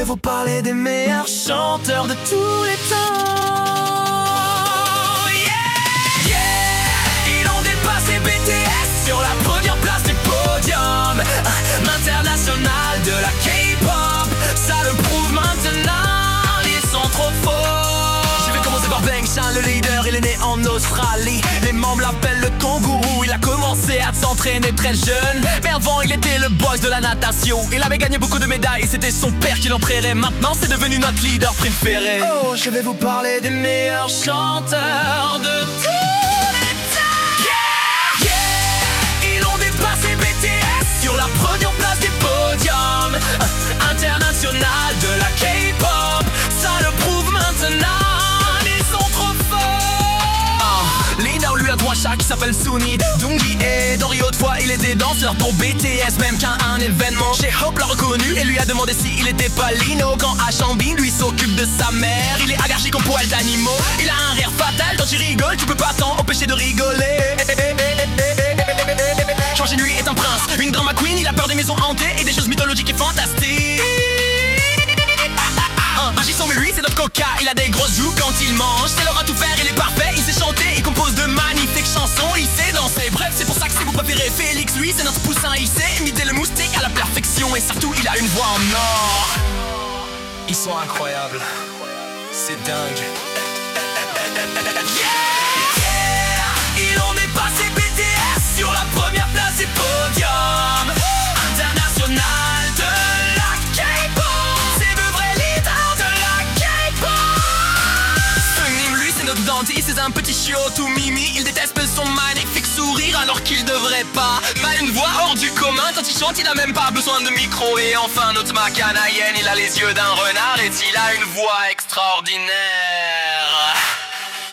vous parler des meilleurs chanteurs de tous les temps. Yeah, yeah. Ils ont dépassé BTS sur la première place du podium international de la K-pop. Ça le prouve maintenant, ils sont trop forts. Je vais commencer par Bang Chan, le leader, il est né en Australie. Les membres l'appellent le kangourou, il a commencé à s'entraîner très jeune. Mais avant il était le boss de la natation. Il avait gagné beaucoup de médailles et c'était son père qui l'entraînait. Maintenant c'est devenu notre leader préféré. Oh, je vais vous parler des meilleurs chanteurs de tous les temps. Yeah, yeah. Ils ont dépassé BTS sur la première place du podium international de la K-pop. Ça le prouve maintenant, ils sont trop forts. Leader lui a trois chats qui s'appellent Sunny, Doongi et Dory. Autrefois il était danseur pour BTS, même qu'à un événement J-Hope l'a reconnu et lui a demandé s'il était pas Lino. Quand Hachambin lui s'occupe de sa mère, il est allergique aux poils d'animaux. Il a un rire fatal, quand tu rigoles tu peux pas t'en empêcher de rigoler. Changer lui est un prince, une drama queen, il a peur des maisons hantées et des choses mythologiques et fantastiques. Agissant mais lui c'est notre coca, il a des grosses joues quand il mange. C'est l'heure à tout faire, il est parfait, il sait chanter, il compose de magnifiques chansons, il sait danser. Bref c'est pour ça que c'est mon préféré. Félix lui c'est notre poussin, il sait imiter le moustique à la perfection. Et surtout il a une voix en or. Ils sont incroyables, c'est dingue. Yeah, ils ont dépassé BTS sur la première place du podium international de la K-pop. C'est le vrai leader de la K-pop. Sunnim lui c'est notre dentiste, c'est un petit chiot tout mimi. Il déteste son magnifique sourire alors qu'il devrait pas. Pas une voix hors du commun, quand il chante il a même pas besoin de micro. Et enfin notre Macanayen, il a les yeux d'un renard et il a une voix extraordinaire.